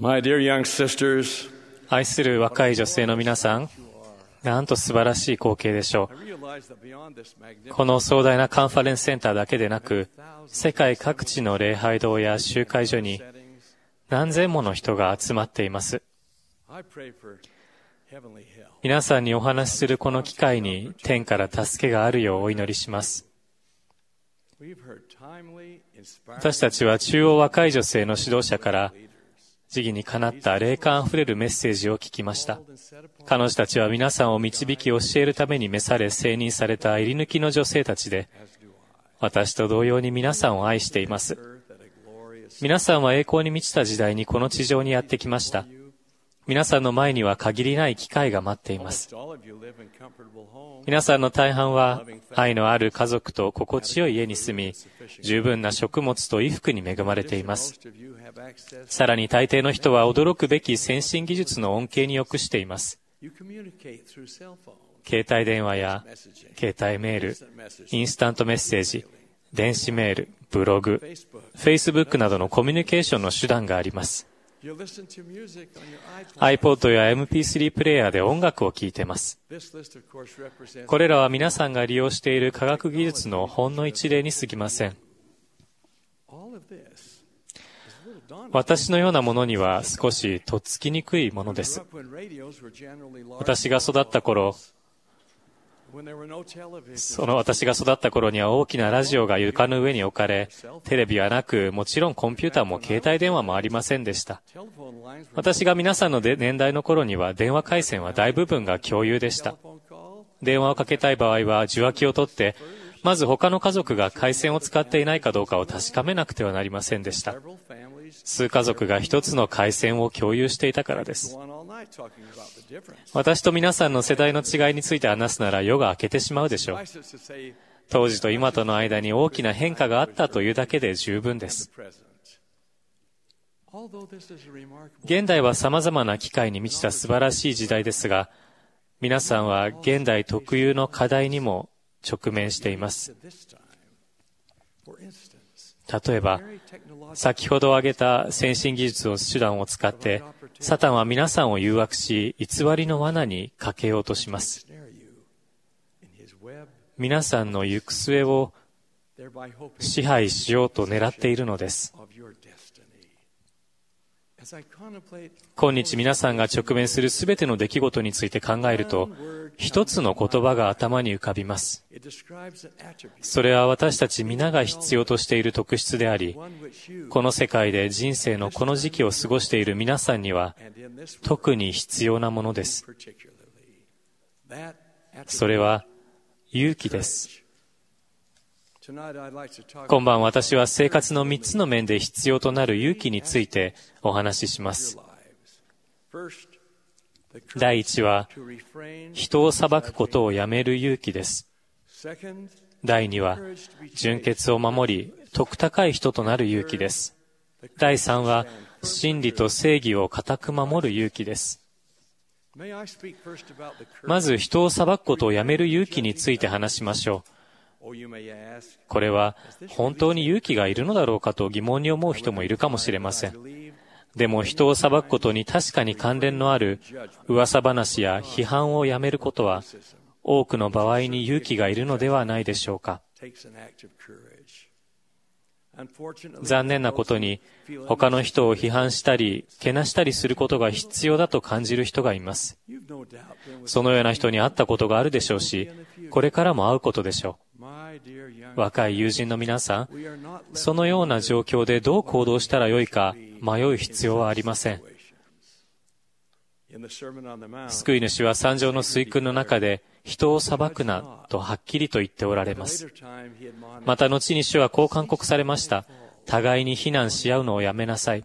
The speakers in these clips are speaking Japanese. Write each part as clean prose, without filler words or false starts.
My dear young sisters, 愛する若い女性の皆さん、なんと素晴らしい光景でしょう。この壮大なカンファレンスセンターだけでなく、世界各地の礼拝堂や集会所に何千もの人が集まっています。皆さんにお話しするこの機会に天から助けがあるようお祈りします。私たちは中央若い女性の指導者から時宜にかなった霊感あふれるメッセージを聞きました。彼女たちは皆さんを導き教えるために召され成任された入り抜きの女性たちで、私と同様に皆さんを愛しています。皆さんは栄光に満ちた時代にこの地上にやってきました。皆さんの前には限りない機会が待っています。皆さんの大半は愛のある家族と心地よい家に住み、十分な食物と衣服に恵まれています。さらに大抵の人は驚くべき先進技術の恩恵に属しています。携帯電話や携帯メール、インスタントメッセージ、電子メール、ブログ、Facebook などのコミュニケーションの手段があります。iPod や MP3 プレイヤーで音楽を聴いています。これらは皆さんが利用している科学技術のほんの一例に過ぎません。私のようなものには少しとっつきにくいものです。私が育った頃には大きなラジオが床の上に置かれ、テレビはなく、もちろんコンピューターも携帯電話もありませんでした。私が皆さんの年代の頃には電話回線は大部分が共有でした。電話をかけたい場合は受話器を取って、まず他の家族が回線を使っていないかどうかを確かめなくてはなりませんでした。数家族が一つの回線を共有していたからです。私と皆さんの世代の違いについて話すなら夜が明けてしまうでしょう。当時と今との間に大きな変化があったというだけで十分です。現代は様々な機会に満ちた素晴らしい時代ですが、皆さんは現代特有の課題にも直面しています。例えば、先ほど挙げた先進技術の手段を使って、サタンは皆さんを誘惑し、偽りの罠にかけようとします。皆さんの行く末を支配しようと狙っているのです。今日皆さんが直面するすべての出来事について考えると、一つの言葉が頭に浮かびます。それは私たち皆が必要としている特質であり、この世界で人生のこの時期を過ごしている皆さんには特に必要なものです。それは勇気です。今晩私は生活の3つの面で必要となる勇気についてお話しします。第一は、人を裁くことをやめる勇気です。第二は、純潔を守り、徳高い人となる勇気です。第三は、真理と正義を固く守る勇気です。まず、人を裁くことをやめる勇気について話しましょう。これは、本当に勇気がいるのだろうかと疑問に思う人もいるかもしれません。でも人を裁くことに確かに関連のある噂話や批判をやめることは多くの場合に勇気がいるのではないでしょうか。残念なことに他の人を批判したりけなしたりすることが必要だと感じる人がいます。そのような人に会ったことがあるでしょうし、これからも会うことでしょう。若い友人の皆さん、そのような状況でどう行動したらよいか迷う必要はありません。救い主は三条の水訓の中で人を裁くなとはっきりと言っておられます。また後に主はこう勧告されました。互いに非難し合うのをやめなさい。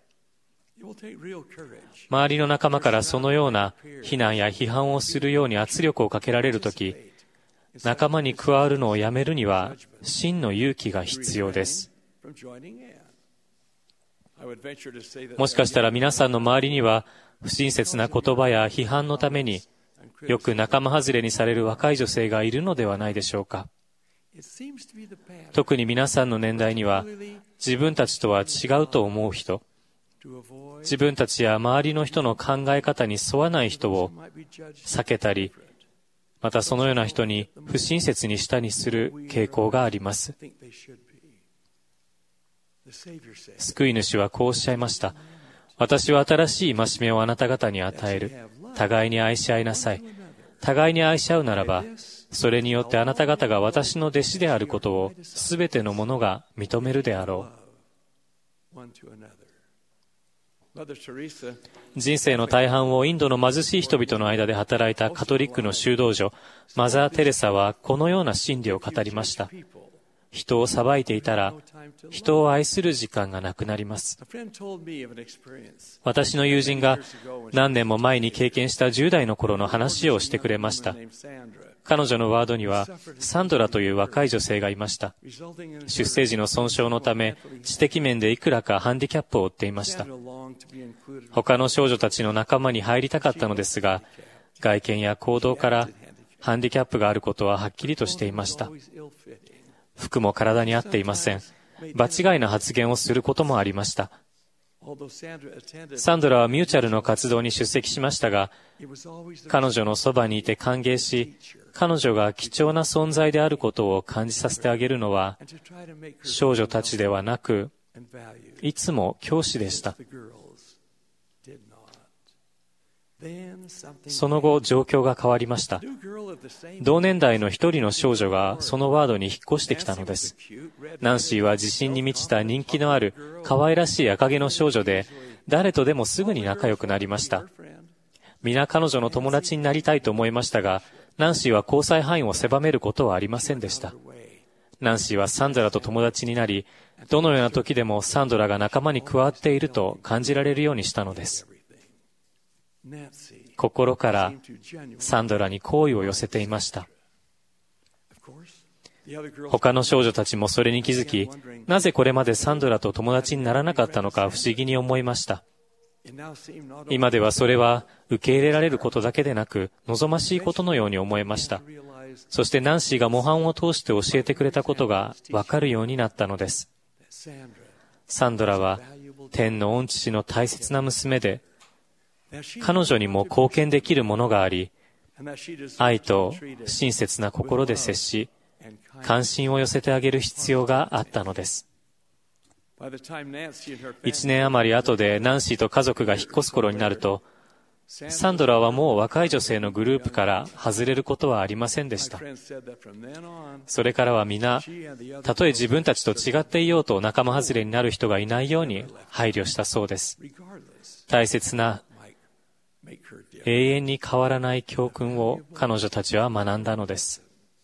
周りの仲間からそのような非難や批判をするように圧力をかけられるとき、仲間に加わるのをやめるには真の勇気が必要です。もしかしたら皆さんの周りには不親切な言葉や批判のためによく仲間外れにされる若い女性がいるのではないでしょうか。特に皆さんの年代には自分たちとは違うと思う人、 自分たちや周りの人の考え方に沿わない人を避けたり、またそのような人に不親切にしたりする傾向があります。救い主はこうおっしゃいました。私は新しい戒めをあなた方に与える。互いに愛し合いなさい。互いに愛し合うならば、それによってあなた方が私の弟子であることをすべての者が認めるであろう。人生の大半をインドの貧しい人々の間で働いたカトリックの修道女、マザー・テレサはこのような真理を語りました。人を裁いていたら、人を愛する時間がなくなります。私の友人が何年も前に経験した10代の頃の話をしてくれました。彼女のワードには、サンドラという若い女性がいました。出生時の損傷のため、知的面でいくらかハンディキャップを負っていました。他の少女たちの仲間に入りたかったのですが、外見や行動からハンディキャップがあることははっきりとしていました。服も体に合っていません。場違いな発言をすることもありました。サンドラはミューチャルの活動に出席しましたが、彼女のそばにいて歓迎し、彼女が貴重な存在であることを感じさせてあげるのは、少女たちではなく、いつも教師でした。その後、状況が変わりました。同年代の一人の少女がそのワードに引っ越してきたのです。ナンシーは自信に満ちた人気のある可愛らしい赤毛の少女で、誰とでもすぐに仲良くなりました。皆彼女の友達になりたいと思いましたが、ナンシーは交際範囲を狭めることはありませんでした。ナンシーはサンドラと友達になり、どのような時でもサンドラが仲間に加わっていると感じられるようにしたのです。心からサンドラに好意を寄せていました。他の少女たちもそれに気づき、なぜこれまでサンドラと友達にならなかったのか不思議に思いました。今ではそれは受け入れられることだけでなく、望ましいことのように思えました。そしてナンシーが模範を通して教えてくれたことがわかるようになったのです。サンドラは天の御父の大切な娘で、彼女にも貢献できるものがあり、愛と親切な心で接し、関心を寄せてあげる必要があったのです。1年余り後でナンシーと家族が引っ越す頃になると、サンドラはもう若い女性のグループから外れることはありませんでした。それからは皆、たとえ自分たちと違っていようと仲間外れになる人がいないように配慮したそうです。大切な永遠に変わらない教訓を彼女たちは学んだのです。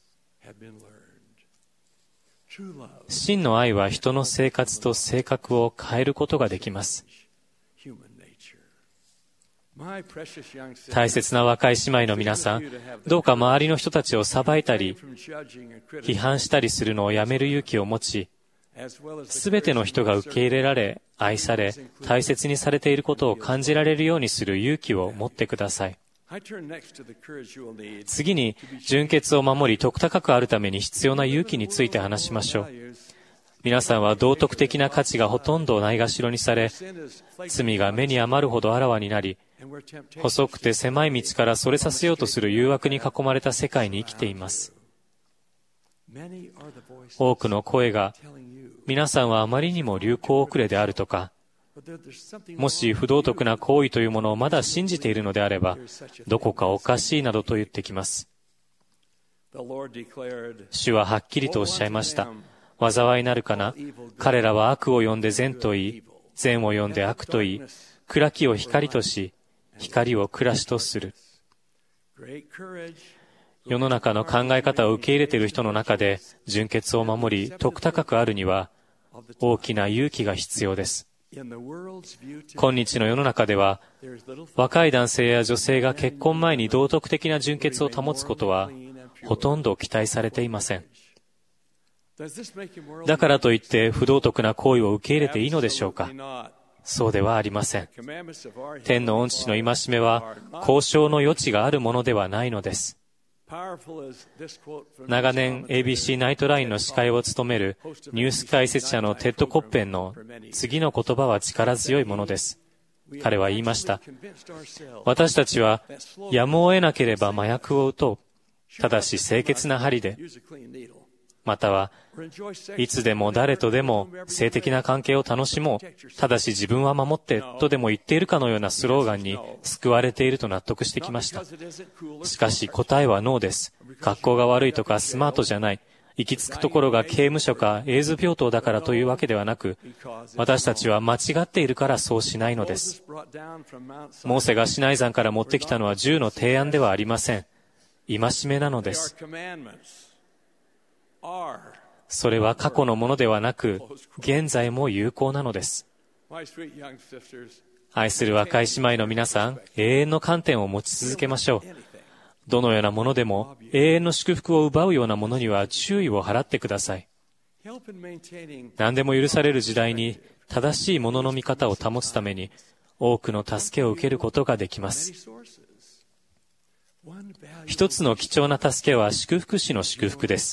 真の愛は人の生活と性格を変えることができます。大切な若い姉妹の皆さん、どうか周りの人たちを裁いたり、批判したりするのをやめる勇気を持ち、すべての人が受け入れられ、愛され、大切にされていることを感じられるようにする勇気を持ってください。次に、純潔を守り、徳高くあるために必要な勇気について話しましょう。皆さんは道徳的な価値がほとんどないがしろにされ、罪が目に余るほどあらわになり、細くて狭い道からそれさせようとする誘惑に囲まれた世界に生きています。多くの声が、皆さんはあまりにも流行遅れであるとか、もし不道徳な行為というものをまだ信じているのであれば、どこかおかしいなどと言ってきます。主ははっきりとおっしゃいました。災いなるかな。彼らは悪を呼んで善と言い、善を呼んで悪と言い、暗きを光とし、光を暮らしとする。世の中の考え方を受け入れている人の中で、純潔を守り、徳高くあるには、大きな勇気が必要です。今日の世の中では、若い男性や女性が結婚前に道徳的な純潔を保つことは、ほとんど期待されていません。だからといって不道徳な行為を受け入れていいのでしょうか。そうではありません。天の御父の戒めは交渉の余地があるものではないのです。 長年 ABC ナイトラインの司会を務めるニュース解説者のテッド・コッペンの次の言葉は力強いものです。彼は言いました。私たちはやむを得なければ麻薬を打とう。ただし清潔な針で。またはいつでも誰とでも性的な関係を楽しもう。ただし自分は守ってとでも言っているかのようなスローガンに救われていると納得してきました。しかし答えはノーです。格好が悪いとかスマートじゃない。行き着くところが刑務所かエイズ病棟だからというわけではなく、私たちは間違っているからそうしないのです。モーセがシナイ山から持ってきたのは10の提案ではありません。戒めなのです。それは過去のものではなく、現在も有効なのです。愛する若い姉妹の皆さん、永遠の観点を持ち続けましょう。どのようなものでも永遠の祝福を奪うようなものには注意を払ってください。何でも許される時代に正しいものの見方を保つために多くの助けを受けることができます。一つの貴重な助けは祝福主の祝福です。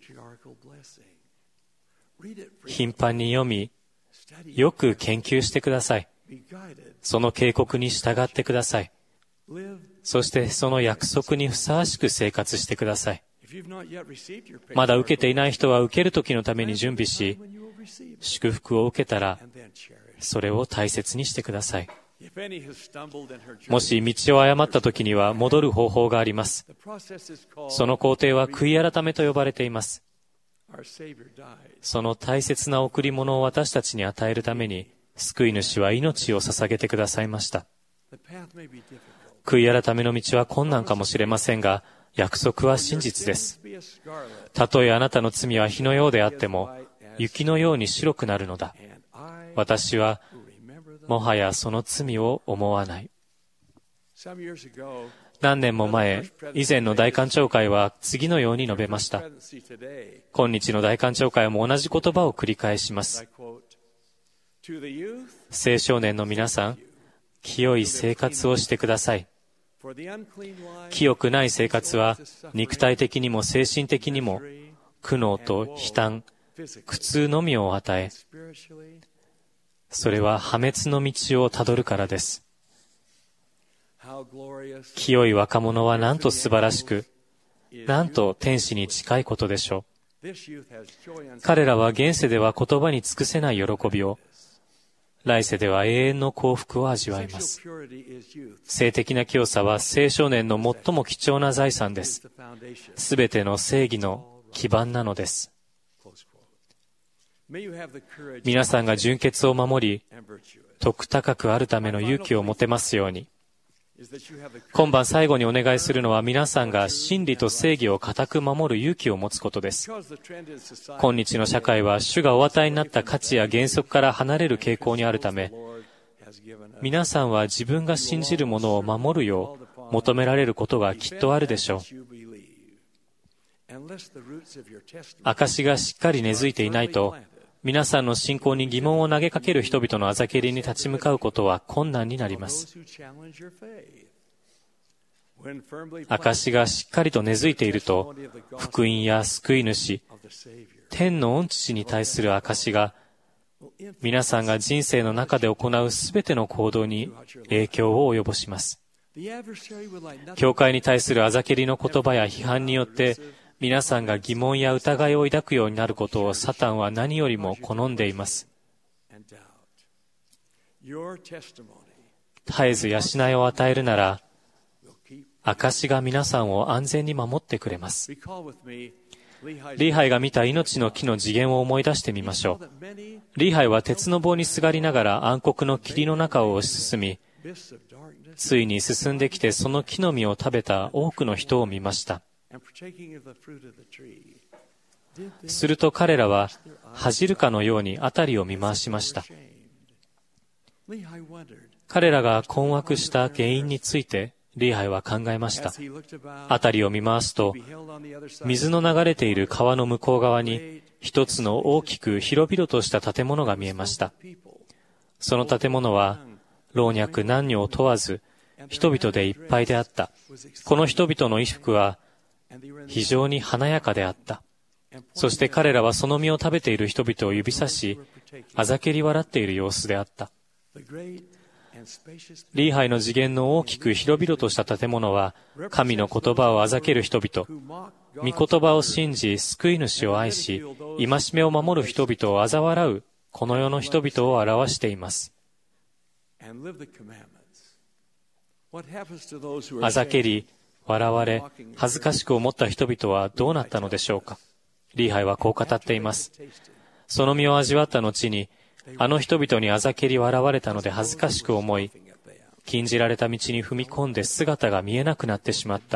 頻繁に読み、よく研究してください。その警告に従ってください。そしてその約束にふさわしく生活してください。まだ受けていない人は受ける時のために準備し、祝福を受けたらそれを大切にしてください。もし道を誤った時には戻る方法があります。その工程は悔い改めと呼ばれています。その大切な贈り物を私たちに与えるために救い主は命を捧げてくださいました。悔い改めの道は困難かもしれませんが、約束は真実です。たとえあなたの罪は火のようであっても、雪のように白くなるのだ。私はもはやその罪を思わない。何年も前、以前の大官庁会は次のように述べました。今日の大官庁会も同じ言葉を繰り返します。青少年の皆さん、清い生活をしてください。清くない生活は肉体的にも精神的にも苦悩と悲嘆、苦痛のみを与え、それは破滅の道をたどるからです。清い若者はなんと素晴らしく、なんと天使に近いことでしょう。彼らは現世では言葉に尽くせない喜びを、来世では永遠の幸福を味わいます。性的な清さは青少年の最も貴重な財産です。すべての正義の基盤なのです。皆さんが純潔を守り、徳高くあるための勇気を持てますように。今晩最後にお願いするのは、皆さんが真理と正義を固く守る勇気を持つことです。今日の社会は主がお与えになった価値や原則から離れる傾向にあるため、皆さんは自分が信じるものを守るよう求められることがきっとあるでしょう。証がしっかり根付いていないと、皆さんの信仰に疑問を投げかける人々のあざけりに立ち向かうことは困難になります。証がしっかりと根付いていると、福音や救い主、天の御父に対する証が、皆さんが人生の中で行うすべての行動に影響を及ぼします。教会に対するあざけりの言葉や批判によって、皆さんが疑問や疑いを抱くようになることをサタンは何よりも好んでいます。絶えず養いを与えるなら、証が皆さんを安全に守ってくれます。リーハイが見た命の木の次元を思い出してみましょう。リーハイは鉄の棒にすがりながら暗黒の霧の中を推し進み、ついに進んできてその木の実を食べた多くの人を見ました。すると彼らは恥じるかのように辺りを見回しました。彼らが困惑した原因についてリーハイは考えました。辺りを見回すと、水の流れている川の向こう側に一つの大きく広々とした建物が見えました。その建物は老若男女を問わず人々でいっぱいであった。この人々の衣服は非常に華やかであった。そして彼らはその実を食べている人々を指さし、あざけり笑っている様子であった。リーハイの次元の大きく広々とした建物は、神の言葉をあざける人々、御言葉を信じ、救い主を愛し、戒めを守る人々を嘲笑う、この世の人々を表しています。あざけり、笑われ、恥ずかしく思った人々はどうなったのでしょうか。リーハイはこう語っています。その実を味わった後に、あの人々にあざけり笑われたので恥ずかしく思い、禁じられた道に踏み込んで姿が見えなくなってしまった。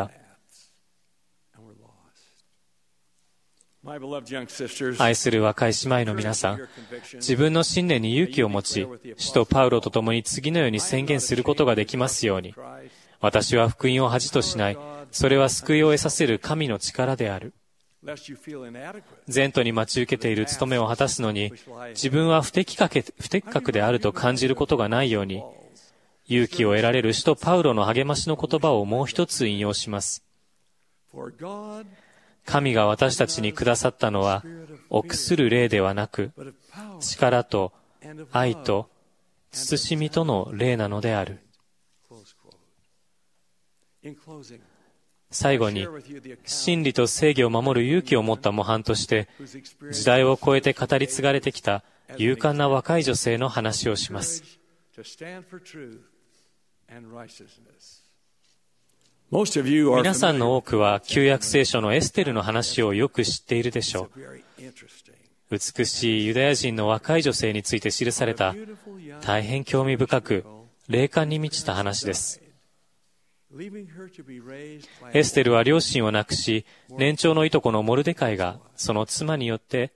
愛する若い姉妹の皆さん、自分の信念に勇気を持ち、使徒パウロと共に次のように宣言することができますように。私は福音を恥としない。それは救いを得させる神の力である。前途に待ち受けている務めを果たすのに、自分は不適格であると感じることがないように、勇気を得られる使徒パウロの励ましの言葉をもう一つ引用します。神が私たちにくださったのは、臆する霊ではなく、力と愛と慎みとの霊なのである。最後に、真理と正義を守る勇気を持った模範として、時代を超えて語り継がれてきた勇敢な若い女性の話をします。皆さんの多くは旧約聖書のエステルの話をよく知っているでしょう。美しいユダヤ人の若い女性について記された大変興味深く霊感に満ちた話です。エステルは両親を亡くし、年長のいとこのモルデカイとその妻によって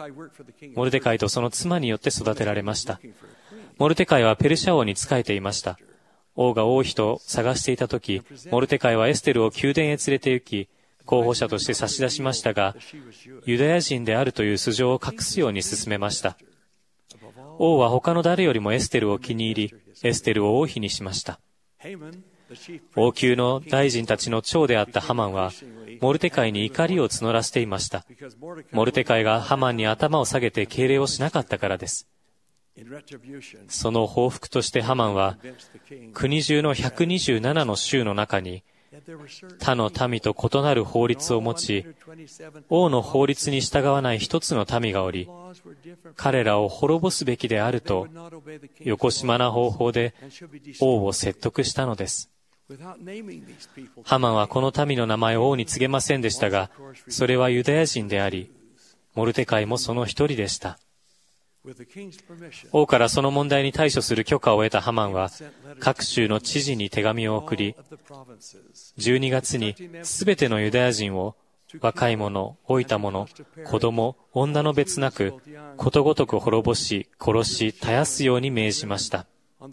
育てられました。モルデカイはペルシャ王に仕えていました。王が王妃と探していたとき、モルデカイはエステルを宮殿へ連れて行き、候補者として差し出しましたが、ユダヤ人であるという素性を隠すように進めました。王は他の誰よりもエステルを気に入り、エステルを王妃にしました。王宮の大臣たちの長であったハマンは、モルデカイに怒りを募らせていました。モルデカイがハマンに頭を下げて敬礼をしなかったからです。その報復としてハマンは、国中の127の州の中に、他の民と異なる法律を持ち、王の法律に従わない一つの民がおり、彼らを滅ぼすべきであると、よこしまな方法で王を説得したのです。ハマンはこの民の名前を王に告げませんでしたが、それはユダヤ人であり、モルデカイもその一人でした。王からその問題に対処する許可を得たハマンは、各州の知事に手紙を送り、12月にすべてのユダヤ人を、若い者、老いた者、子供、女の別なく、ことごとく滅ぼし、殺し、絶やすように命じました。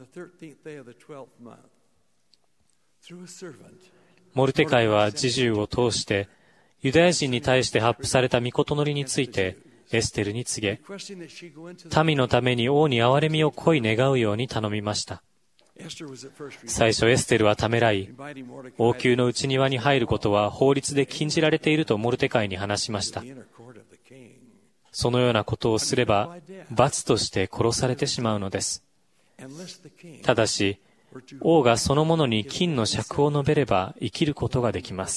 モルデカイは侍従を通して、ユダヤ人に対して発布された御事のりについて、エステルに告げ、民のために王に憐れみを恋願うように頼みました。最初エステルはためらい、王宮の内庭に入ることは法律で禁じられているとモルデカイに話しました。そのようなことをすれば、罰として殺されてしまうのです。ただし、王がそのものに金の釈を述べれば生きることができます。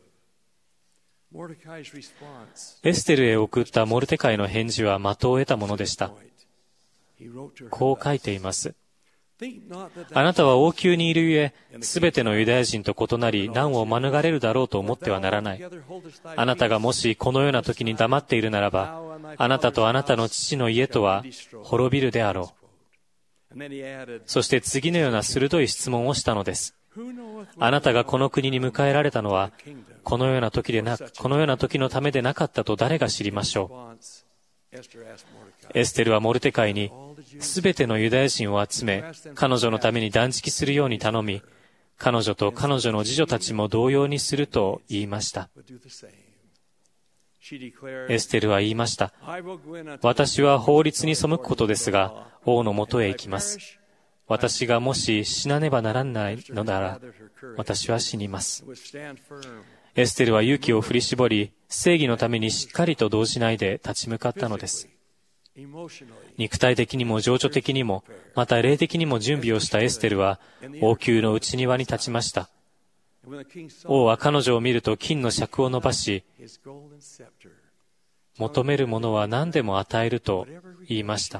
エステルへ送ったモルデカイの返事は的を得たものでした。こう書いています。あなたは王宮にいるゆえ、すべてのユダヤ人と異なり、難を免れるだろうと思ってはならない。あなたがもしこのような時に黙っているならば、あなたとあなたの父の家とは滅びるであろう。そして次のような鋭い質問をしたのです。あなたがこの国に迎えられたのは、このような時のためでなかったと誰が知りましょう。エステルはモルデカイに、すべてのユダヤ人を集め、彼女のために断食するように頼み、彼女と彼女の次女たちも同様にすると言いました。エステルは言いました。私は法律に背くことですが、王のもとへ行きます。私がもし死なねばならないのなら、私は死にます。 エステルは勇気を振り絞り、正義のためにしっかりと動じないで立ち向かったのです。肉体的にも情緒的にも、また霊的にも準備をしたエステルは、王宮の内庭に立ちました。王は彼女を見ると金の尺を伸ばし、求めるものは何でも与えると言いました。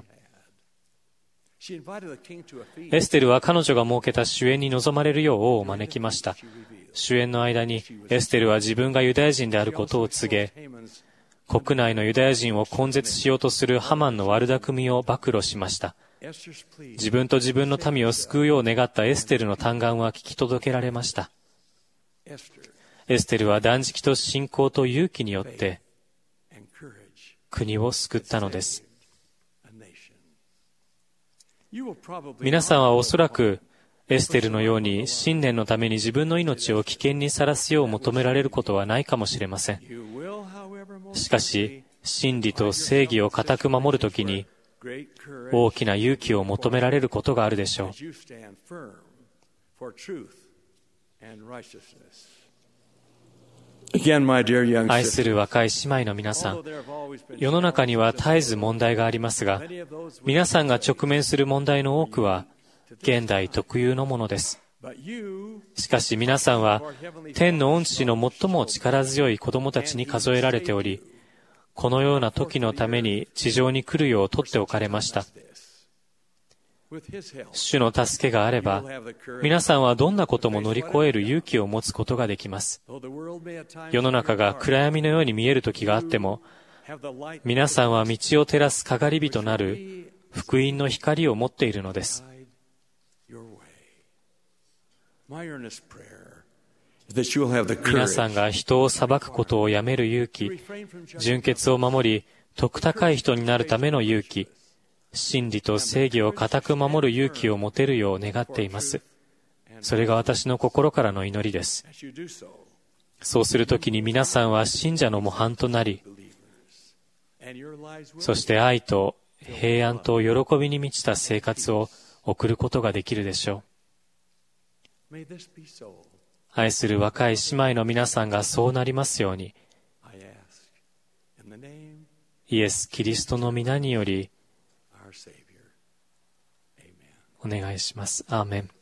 エステルは彼女が設けた酒宴に臨まれるよう王を招きました。酒宴の間にエステルは自分がユダヤ人であることを告げ、国内のユダヤ人を根絶しようとするハマンの悪巧みを暴露しました。自分と自分の民を救うよう願ったエステルの嘆願は聞き届けられました。エステルは断食と信仰と勇気によって国を救ったのです。皆さんはおそらくエステルのように信念のために自分の命を危険にさらすよう求められることはないかもしれません。しかし、真理と正義を固く守るときに大きな勇気を求められることがあるでしょう。愛する若い姉妹の皆さん、世の中には絶えず問題がありますが、皆さんが直面する問題の多くは現代特有のものです。しかし皆さんは天の御父の最も力強い子供たちに数えられており、このような時のために地上に来るよう取っておかれました。主の助けがあれば、皆さんはどんなことも乗り越える勇気を持つことができます。世の中が暗闇のように見える時があっても、皆さんは道を照らすかがり火となる福音の光を持っているのです。皆さんが人を裁くことをやめる勇気、純潔を守り、徳高い人になるための勇気、真理と正義を固く守る勇気を持てるよう願っています。それが私の心からの祈りです。そうするときに皆さんは信者の模範となり、そして愛と平安と喜びに満ちた生活を送ることができるでしょう。愛する若い姉妹の皆さんがそうなりますように、イエス・キリストの皆によりお願いします。アーメン。